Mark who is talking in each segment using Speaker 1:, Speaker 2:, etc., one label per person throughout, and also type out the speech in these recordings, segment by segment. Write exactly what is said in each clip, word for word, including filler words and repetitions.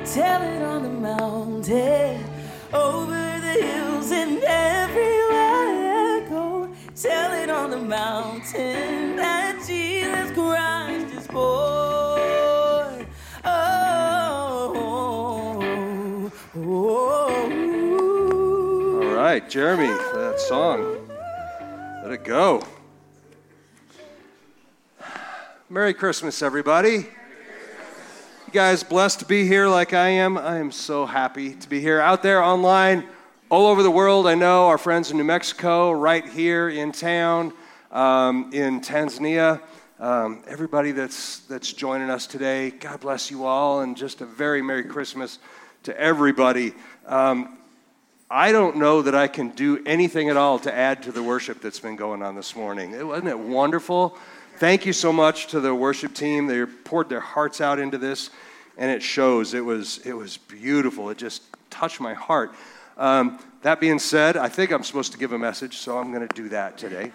Speaker 1: tell it on the mountain, over the hills and everywhere I go. Tell it on the mountain that Jesus Christ is born. Oh, oh, oh.
Speaker 2: All right, Jeremy, for that song. Let it go. Merry Christmas, everybody. You guys blessed to be here like I am. I am so happy to be here. Out there online, all over the world, I know our friends in New Mexico, right here in town, um, in Tanzania, um, everybody that's that's joining us today, God bless you all, and just a very Merry Christmas to everybody. Um, I don't know that I can do anything at all to add to the worship that's been going on this morning. Wasn't it wonderful? Thank you so much to the worship team. They poured their hearts out into this, and it shows. It was it was beautiful. It just touched my heart. Um, that being said, I think I'm supposed to give a message, so I'm going to do that today.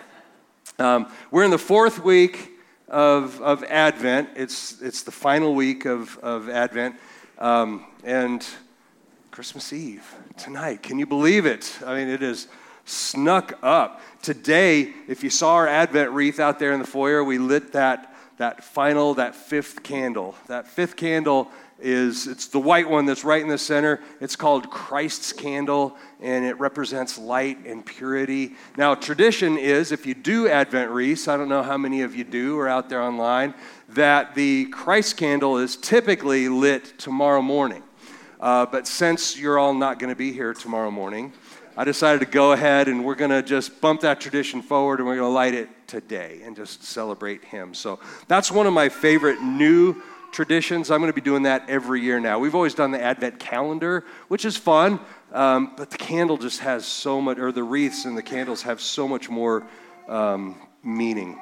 Speaker 2: Um, we're in the fourth week of of Advent. It's it's the final week of of Advent, um, and Christmas Eve tonight. Can you believe it? I mean, it is snuck up. Today, if you saw our Advent wreath out there in the foyer, we lit that that final, that fifth candle. That fifth candle is, it's the white one that's right in the center. It's called Christ's candle, and it represents light and purity. Now, tradition is, if you do Advent wreaths, I don't know how many of you do or out there online, that the Christ candle is typically lit tomorrow morning. Uh, but since you're all not going to be here tomorrow morning, I decided to go ahead and we're going to just bump that tradition forward and we're going to light it today and just celebrate him. So that's one of my favorite new traditions. I'm going to be doing that every year now. We've always done the Advent calendar, which is fun, um, but the candle just has so much, or the wreaths and the candles have so much more um, meaning.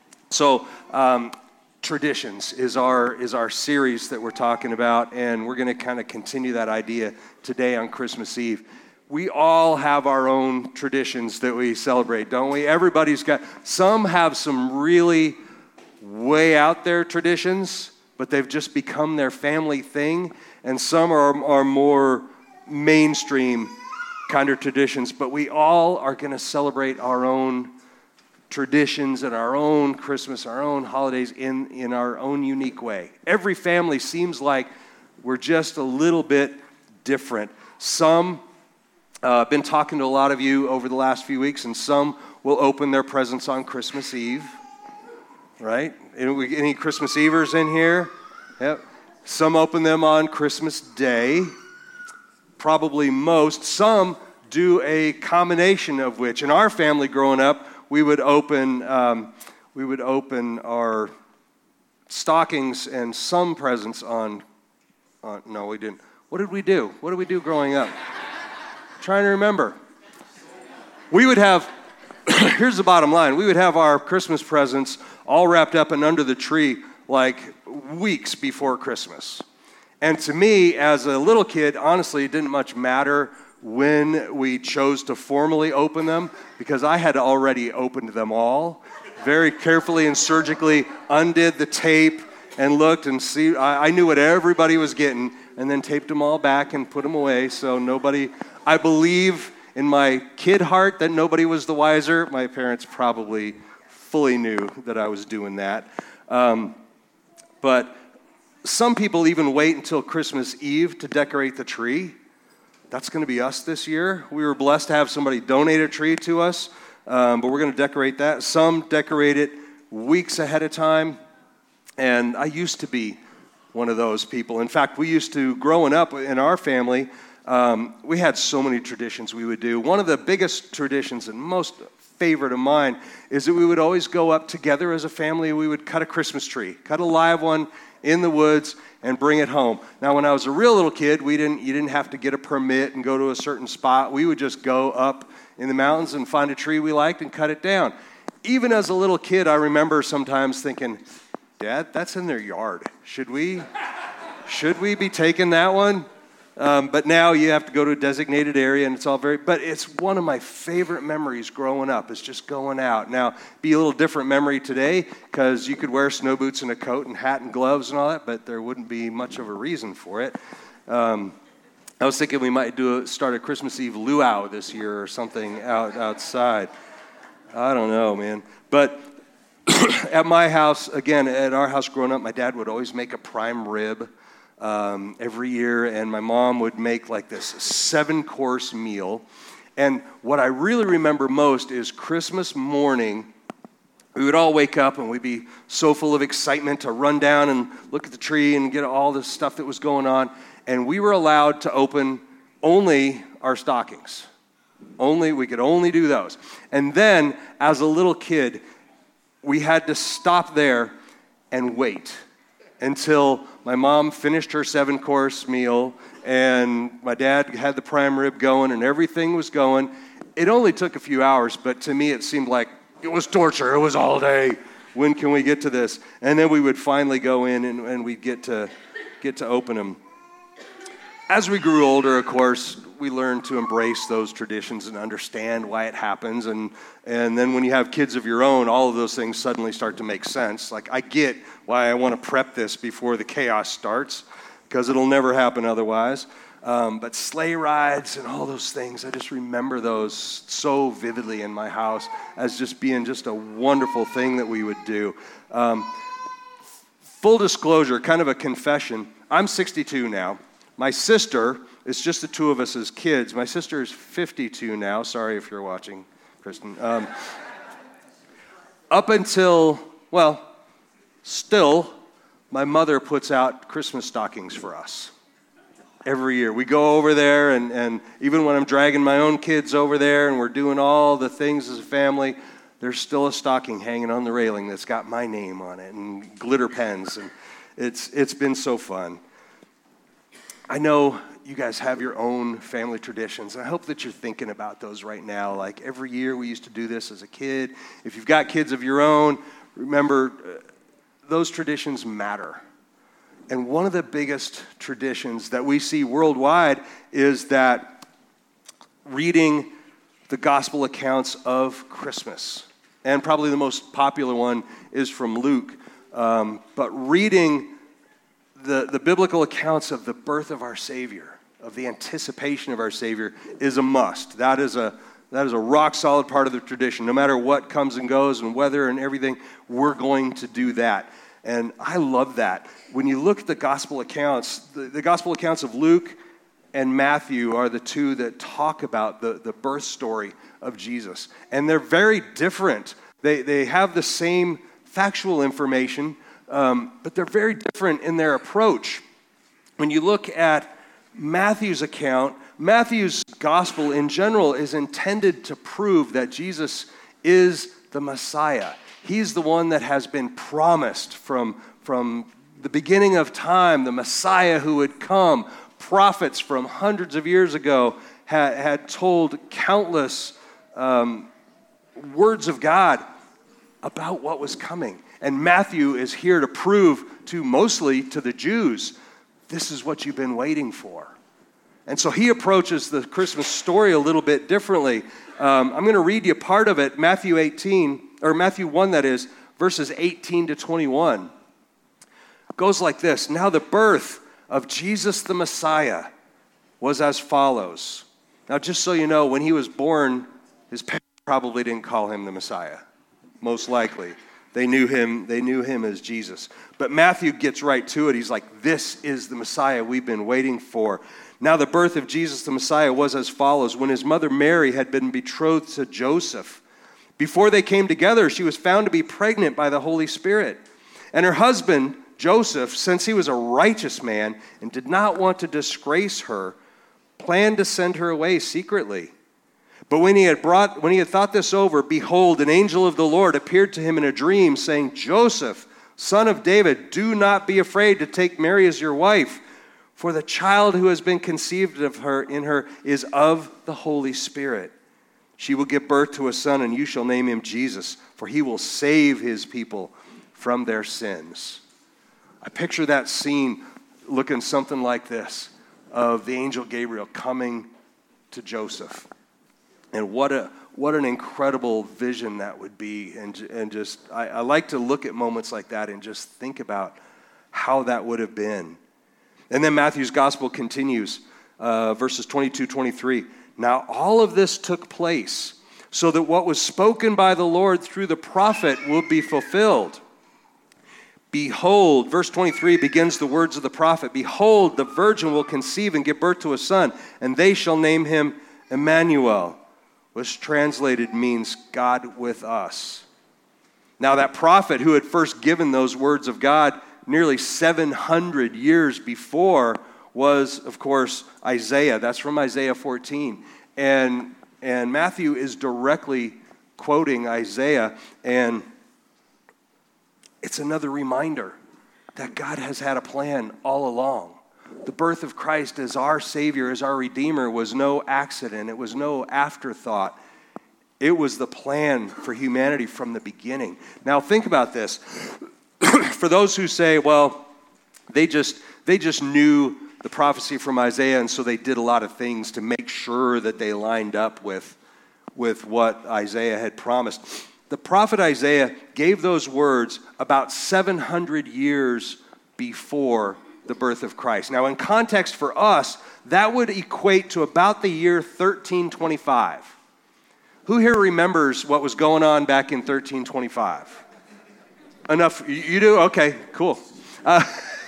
Speaker 2: So um, traditions is our is our series that we're talking about, and we're going to kind of continue that idea today on Christmas Eve. We all have our own traditions that we celebrate, don't we? Everybody's got, some have some really way out there traditions, but they've just become their family thing, and some are, are more mainstream kind of traditions, but we all are going to celebrate our own traditions and our own Christmas, our own holidays in, in our own unique way. Every family seems like we're just a little bit different. Some I've uh, been talking to a lot of you over the last few weeks, and some will open their presents on Christmas Eve, right? Any, any Christmas Evers in here? Yep. Some open them on Christmas Day, probably most. Some do a combination of which. In our family growing up, we would open um, we would open our stockings and some presents on, on. No, we didn't. What did we do? What did we do growing up? Trying to remember. We would have, here's the bottom line, we would have our Christmas presents all wrapped up and under the tree like weeks before Christmas. And to me, as a little kid, honestly, it didn't much matter when we chose to formally open them because I had already opened them all, very carefully and surgically undid the tape and looked and see, I, I knew what everybody was getting, and then taped them all back and put them away so nobody, I believe in my kid heart that nobody was the wiser. My parents probably fully knew that I was doing that. Um, but some people even wait until Christmas Eve to decorate the tree. That's going to be us this year. We were blessed to have somebody donate a tree to us, um, but we're going to decorate that. Some decorate it weeks ahead of time, and I used to be one of those people. In fact, we used to, growing up in our family, um, we had so many traditions we would do. One of the biggest traditions and most favorite of mine is that we would always go up together as a family. We would cut a Christmas tree, cut a live one in the woods and bring it home. Now, when I was a real little kid, we didn't. you didn't have to get a permit and go to a certain spot. We would just go up in the mountains and find a tree we liked and cut it down. Even as a little kid, I remember sometimes thinking, Dad, that's in their yard. Should we, should we be taking that one? Um, but now you have to go to a designated area, and it's all very, but it's one of my favorite memories growing up, is just going out. Now, be a little different memory today, because you could wear snow boots and a coat and hat and gloves and all that, but there wouldn't be much of a reason for it. Um, I was thinking we might do a, start a Christmas Eve luau this year or something out outside. I don't know, man. But at my house, again, at our house growing up, my dad would always make a prime rib um, every year, and my mom would make like this seven-course meal. And what I really remember most is Christmas morning, we would all wake up and we'd be so full of excitement to run down and look at the tree and get all the stuff that was going on. And we were allowed to open only our stockings. Only, we could only do those. And then, as a little kid, we had to stop there and wait until my mom finished her seven-course meal and my dad had the prime rib going and everything was going. It only took a few hours, but to me it seemed like it was torture. It was all day. When can we get to this? And then we would finally go in and, and we'd get to get to open them. As we grew older, of course, we learned to embrace those traditions and understand why it happens. And, and then when you have kids of your own, all of those things suddenly start to make sense. Like, I get why I want to prep this before the chaos starts, because it'll never happen otherwise. Um, but sleigh rides and all those things, I just remember those so vividly in my house as just being just a wonderful thing that we would do. Um, full disclosure, kind of a confession, I'm sixty-two now. My sister, it's just the two of us as kids. My sister is fifty-two now. Sorry if you're watching, Kristen. Um, up until, well, still, my mother puts out Christmas stockings for us every year. We go over there, and, and even when I'm dragging my own kids over there and we're doing all the things as a family, there's still a stocking hanging on the railing that's got my name on it and glitter pens. And it's it's been so fun. I know you guys have your own family traditions, and I hope that you're thinking about those right now. Like, every year we used to do this as a kid. If you've got kids of your own, remember, uh, those traditions matter. And one of the biggest traditions that we see worldwide is that reading the gospel accounts of Christmas. And probably the most popular one is from Luke. Um, but reading The, the biblical accounts of the birth of our Savior, of the anticipation of our Savior, is a must. That is a that is a rock solid part of the tradition. No matter what comes and goes and weather and everything, we're going to do that. And I love that. When you look at the gospel accounts, the, the gospel accounts of Luke and Matthew are the two that talk about the, the birth story of Jesus. And they're very different. They they have the same factual information, Um, but they're very different in their approach. When you look at Matthew's account, Matthew's gospel in general is intended to prove that Jesus is the Messiah. He's the one that has been promised from, from the beginning of time, the Messiah who would come. Prophets from hundreds of years ago had, had told countless um, words of God about what was coming. And Matthew is here to prove to mostly to the Jews, this is what you've been waiting for. And so he approaches the Christmas story a little bit differently. Um, I'm going to read you part of it, Matthew eighteen, or Matthew one, that is, verses eighteen to twenty-one. It goes like this. Now the birth of Jesus the Messiah was as follows. Now, just so you know, when he was born, his parents probably didn't call him the Messiah, most likely. They knew him, they knew him as Jesus. But Matthew gets right to it. He's like, this is the Messiah we've been waiting for. Now the birth of Jesus the Messiah was as follows. When his mother Mary had been betrothed to Joseph, before they came together, she was found to be pregnant by the Holy Spirit. And her husband, Joseph, since he was a righteous man and did not want to disgrace her, planned to send her away secretly. But when he had brought, when he had thought this over, behold, an angel of the Lord appeared to him in a dream, saying, Joseph, son of David, do not be afraid to take Mary as your wife, for the child who has been conceived of her in her is of the Holy Spirit. She will give birth to a son, and you shall name him Jesus, for he will save his people from their sins. I picture that scene looking something like this, of the angel Gabriel coming to Joseph. And what a what an incredible vision that would be. And, and just, I, I like to look at moments like that and just think about how that would have been. And then Matthew's gospel continues, uh, verses twenty-two, twenty-three. Now all of this took place so that what was spoken by the Lord through the prophet will be fulfilled. Behold, verse twenty-three begins the words of the prophet. Behold, the virgin will conceive and give birth to a son, and they shall name him Emmanuel, which translated means God with us. Now that prophet who had first given those words of God nearly seven hundred years before was, of course, Isaiah. That's from Isaiah fourteen. And, and Matthew is directly quoting Isaiah, and it's another reminder that God has had a plan all along. The birth of Christ as our Savior, as our Redeemer, was no accident. It was no afterthought. It was the plan for humanity from the beginning. Now think about this. For those who say, well, they just they just knew the prophecy from Isaiah, and so they did a lot of things to make sure that they lined up with, with what Isaiah had promised. The prophet Isaiah gave those words about seven hundred years before the birth of Christ. Now, in context for us, that would equate to about the year thirteen twenty-five. Who here remembers what was going on back in thirteen twenty-five? Enough? You do? Okay, cool. Uh,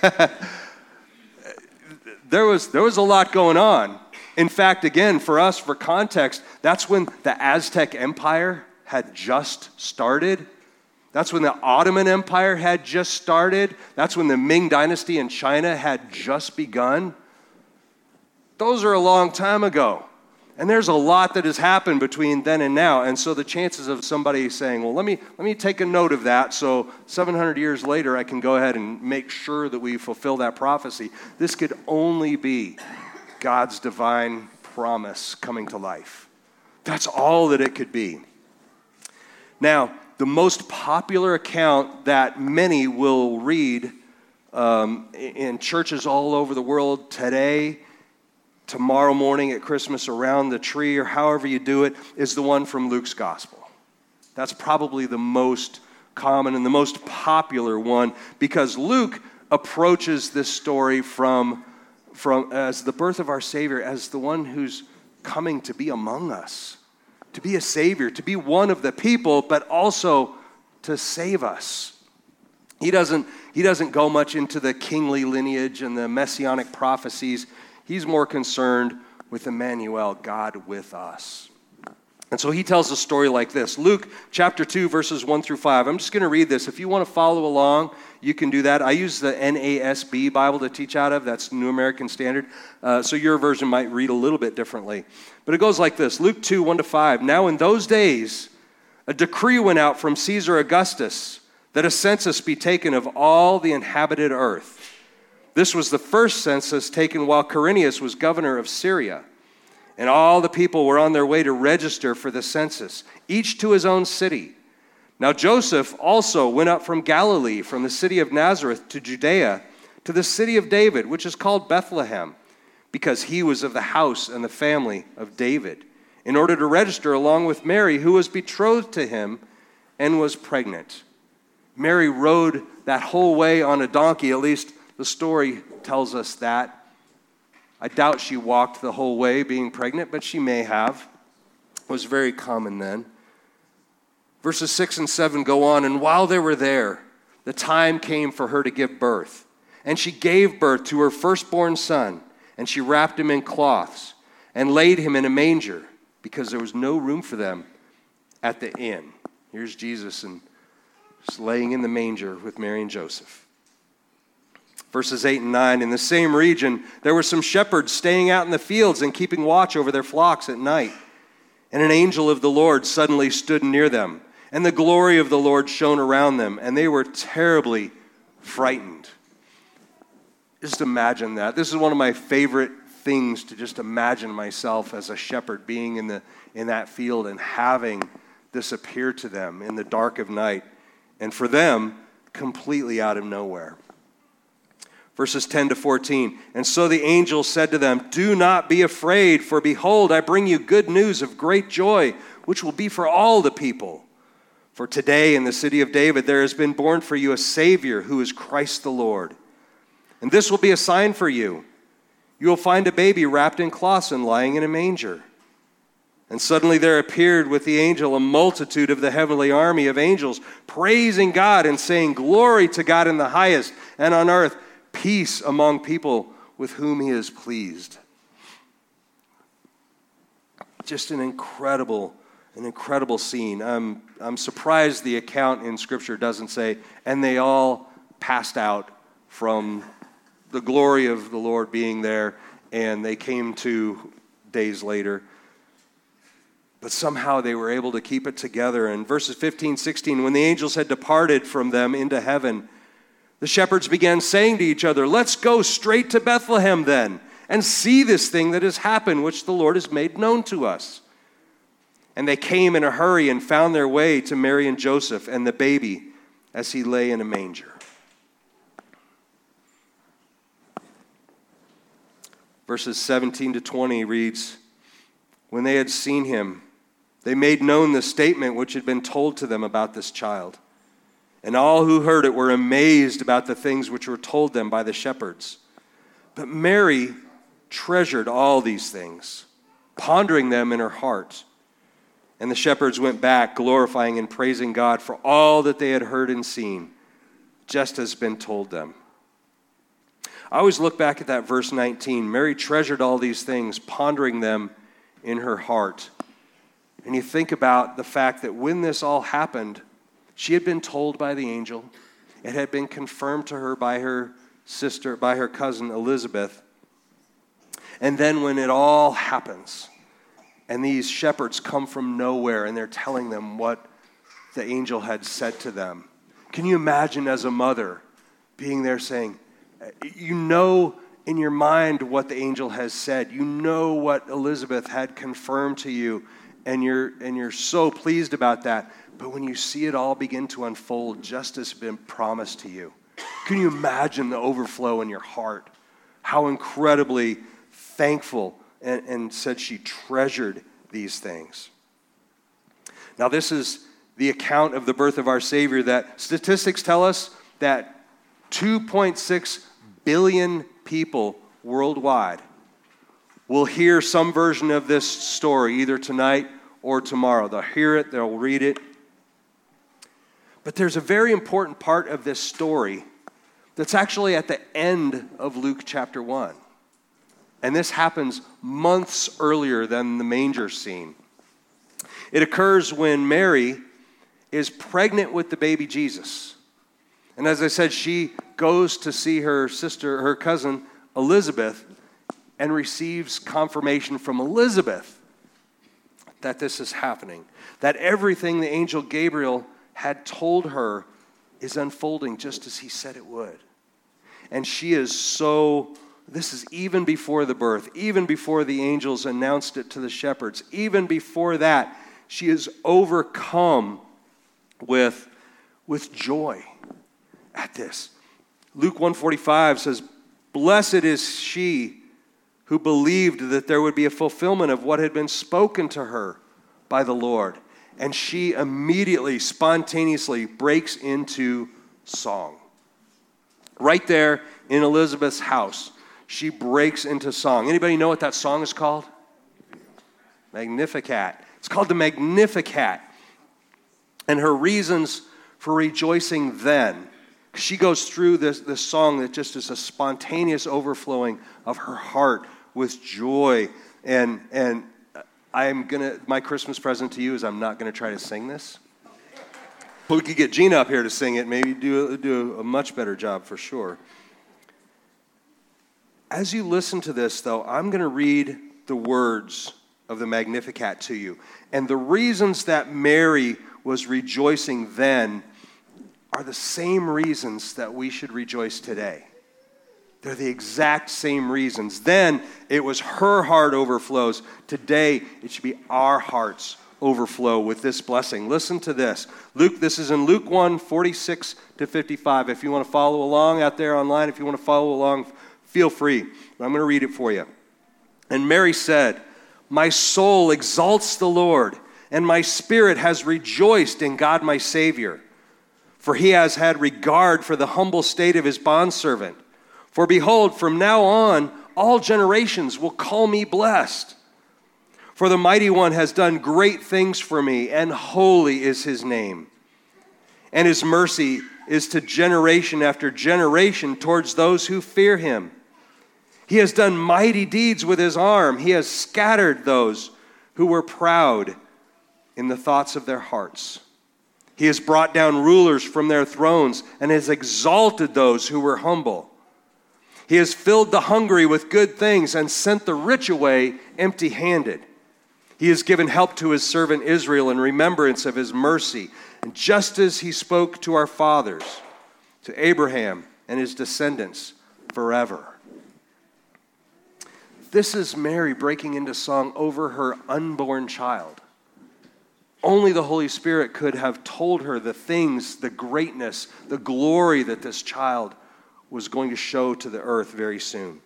Speaker 2: there was there was a lot going on. In fact, again, for us, for context, that's when the Aztec Empire had just started. That's when the Ottoman Empire had just started. That's when the Ming Dynasty in China had just begun. Those are a long time ago. And there's a lot that has happened between then and now. And so the chances of somebody saying, well, let me let me take a note of that so seven hundred years later I can go ahead and make sure that we fulfill that prophecy. This could only be God's divine promise coming to life. That's all that it could be. Now, the most popular account that many will read um, in churches all over the world today, tomorrow morning at Christmas around the tree, or however you do it, is the one from Luke's gospel. That's probably the most common and the most popular one, because Luke approaches this story from, from as the birth of our Savior, as the one who's coming to be among us, to be a Savior, to be one of the people, but also to save us. He doesn't, he doesn't go much into the kingly lineage and the messianic prophecies. He's more concerned with Emmanuel, God with us. And so he tells a story like this. Luke chapter two, verses one through five. I'm just going to read this. If you want to follow along, you can do that. I use the N A S B Bible to teach out of. That's New American Standard. Uh, so your version might read a little bit differently. But it goes like this. Luke two, one to five. Now in those days, a decree went out from Caesar Augustus that a census be taken of all the inhabited earth. This was the first census taken while Quirinius was governor of Syria. And all the people were on their way to register for the census, each to his own city. Now Joseph also went up from Galilee, from the city of Nazareth to Judea, to the city of David, which is called Bethlehem, because he was of the house and the family of David, in order to register along with Mary, who was betrothed to him and was pregnant. Mary rode that whole way on a donkey, at least the story tells us that. I doubt she walked the whole way being pregnant, but she may have. It was very common then. Verses six and seven go on, and while they were there, the time came for her to give birth. And she gave birth to her firstborn son, and she wrapped him in cloths and laid him in a manger, because there was no room for them at the inn. Here's Jesus and just laying in the manger with Mary and Joseph. Verses eight and nine, in the same region, there were some shepherds staying out in the fields and keeping watch over their flocks at night. And an angel of the Lord suddenly stood near them, and the glory of the Lord shone around them, and they were terribly frightened. Just imagine that. This is one of my favorite things, to just imagine myself as a shepherd being in the in that field and having this appear to them in the dark of night, and for them, completely out of nowhere. Verses ten to fourteen, and so the angel said to them, do not be afraid, for behold, I bring you good news of great joy, which will be for all the people. For today in the city of David there has been born for you a Savior, who is Christ the Lord. And this will be a sign for you. You will find a baby wrapped in cloths and lying in a manger." And suddenly there appeared with the angel a multitude of the heavenly army of angels, praising God and saying, "Glory to God in the highest, and on earth peace among people with whom he is pleased." Just an incredible, an incredible scene. I'm, I'm surprised the account in Scripture doesn't say, "And they all passed out from the glory of the Lord being there, and they came to days later." But somehow they were able to keep it together. In verses fifteen, sixteen, when the angels had departed from them into heaven, the shepherds began saying to each other, "Let's go straight to Bethlehem then, and see this thing that has happened, which the Lord has made known to us." And they came in a hurry and found their way to Mary and Joseph and the baby as he lay in a manger. Verses seventeen to twenty reads, "When they had seen him, they made known the statement which had been told to them about this child. And all who heard it were amazed about the things which were told them by the shepherds. But Mary treasured all these things, pondering them in her heart. And the shepherds went back, glorifying and praising God for all that they had heard and seen, just as been told them." I always look back at that verse nineteen. Mary treasured all these things, pondering them in her heart. And you think about the fact that when this all happened, she had been told by the angel. It had been confirmed to her by her sister, by her cousin Elizabeth. And then when it all happens, and these shepherds come from nowhere, and they're telling them what the angel had said to them. Can you imagine as a mother being there saying, you know in your mind what the angel has said. You know what Elizabeth had confirmed to you, and you're and you're so pleased about that. But when you see it all begin to unfold just as been promised to you, can you imagine the overflow in your heart? How incredibly thankful and, and said she treasured these things. Now this is the account of the birth of our Savior that statistics tell us that two point six billion people worldwide will hear some version of this story either tonight or tomorrow. They'll hear it, they'll read it. But there's a very important part of this story that's actually at the end of Luke chapter one. And this happens months earlier than the manger scene. It occurs when Mary is pregnant with the baby Jesus. And as I said, she goes to see her sister, her cousin Elizabeth, and receives confirmation from Elizabeth that this is happening, that everything the angel Gabriel had told her is unfolding just as he said it would. And she is so, this is even before the birth, even before the angels announced it to the shepherds, even before that, she is overcome with, with joy at this. Luke one forty-five says, "Blessed is she who believed that there would be a fulfillment of what had been spoken to her by the Lord." And she immediately, spontaneously breaks into song. Right there in Elizabeth's house, she breaks into song. Anybody know what that song is called? Magnificat. It's called the Magnificat. And her reasons for rejoicing then, she goes through this, this song that just is a spontaneous overflowing of her heart with joy. And and I'm gonna, my Christmas present to you is I'm not gonna try to sing this. But we could get Gina up here to sing it, maybe do, do a much better job for sure. As you listen to this, though, I'm gonna read the words of the Magnificat to you. And the reasons that Mary was rejoicing then are the same reasons that we should rejoice today. They're the exact same reasons. Then it was her heart overflows. Today it should be our hearts overflow with this blessing. Listen to this. Luke, this is in Luke one, forty-six to fifty-five. If you want to follow along out there online, if you want to follow along, feel free. But I'm going to read it for you. "And Mary said, 'My soul exalts the Lord, and my spirit has rejoiced in God my Savior. For he has had regard for the humble state of his bondservant. For behold, from now on, all generations will call me blessed. For the Mighty One has done great things for me, and holy is his name. And his mercy is to generation after generation towards those who fear him. He has done mighty deeds with his arm. He has scattered those who were proud in the thoughts of their hearts. He has brought down rulers from their thrones and has exalted those who were humble. He has filled the hungry with good things and sent the rich away empty-handed. He has given help to his servant Israel in remembrance of his mercy, and just as he spoke to our fathers, to Abraham and his descendants forever. This is Mary breaking into song over her unborn child. Only the Holy Spirit could have told her the things, the greatness, the glory that this child was going to show to the earth very soon.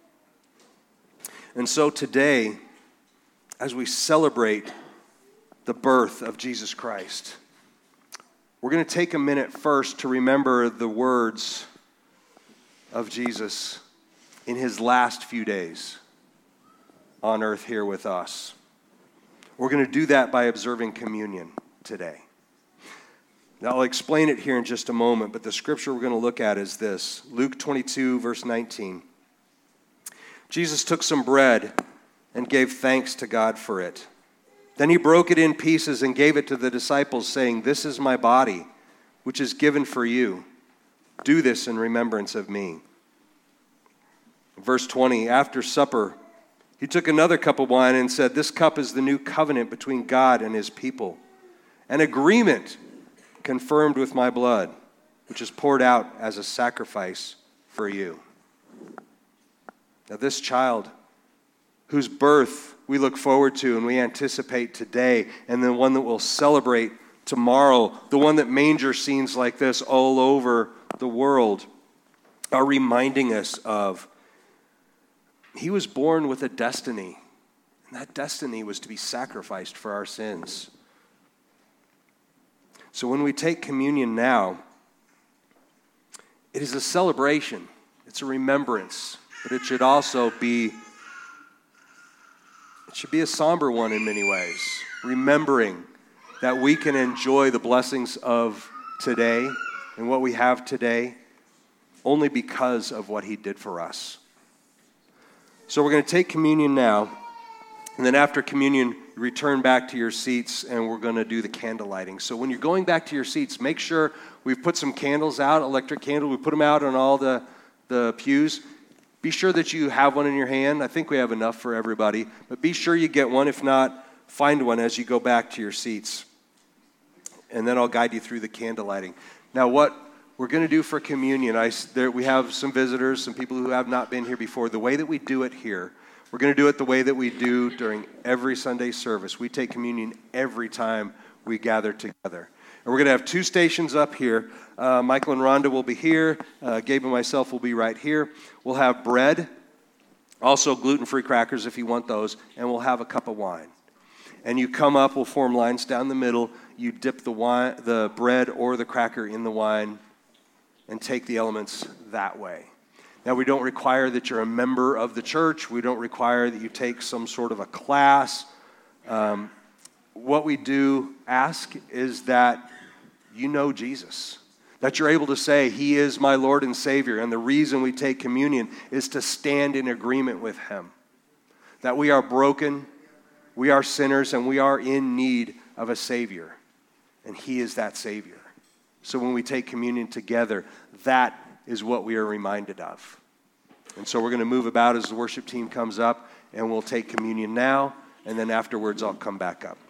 Speaker 2: And so today, as we celebrate the birth of Jesus Christ, we're going to take a minute first to remember the words of Jesus in his last few days on earth here with us. We're going to do that by observing communion today. Now, I'll explain it here in just a moment, but the scripture we're going to look at is this. Luke twenty-two, verse nineteen. Jesus took some bread and gave thanks to God for it. Then he broke it in pieces and gave it to the disciples, saying, "This is my body, which is given for you. Do this in remembrance of me." Verse twenty, after supper, he took another cup of wine and said, "This cup is the new covenant between God and his people, an agreement confirmed with my blood, which is poured out as a sacrifice for you." Now this child, whose birth we look forward to and we anticipate today, and the one that we'll celebrate tomorrow, the one that manger scenes like this all over the world are reminding us of, he was born with a destiny, and that destiny was to be sacrificed for our sins. So when we take communion now, it is a celebration. It's a remembrance, but it should also be, it should be a somber one in many ways, remembering that we can enjoy the blessings of today and what we have today only because of what he did for us. So we're going to take communion now, and then after communion, return back to your seats, and we're going to do the candle lighting. So when you're going back to your seats, make sure we've put some candles out, electric candles. We put them out on all the, the pews. Be sure that you have one in your hand. I think we have enough for everybody, but be sure you get one. If not, find one as you go back to your seats. And then I'll guide you through the candle lighting. Now, what we're going to do for communion, I, there, we have some visitors, some people who have not been here before. The way that we do it here, we're going to do it the way that we do during every Sunday service. We take communion every time we gather together. And we're going to have two stations up here. Uh, Michael and Rhonda will be here. Uh, Gabe and myself will be right here. We'll have bread, also gluten-free crackers if you want those, and we'll have a cup of wine. And you come up, we'll form lines down the middle. You dip the wine, the bread or the cracker in the wine, and take the elements that way. Now, we don't require that you're a member of the church. We don't require that you take some sort of a class. Um, what we do ask is that you know Jesus, that you're able to say, he is my Lord and Savior. And the reason we take communion is to stand in agreement with him, that we are broken, we are sinners, and we are in need of a Savior. And he is that Savior. So when we take communion together, that is what we are reminded of. And so we're going to move about as the worship team comes up, and we'll take communion now, and then afterwards I'll come back up.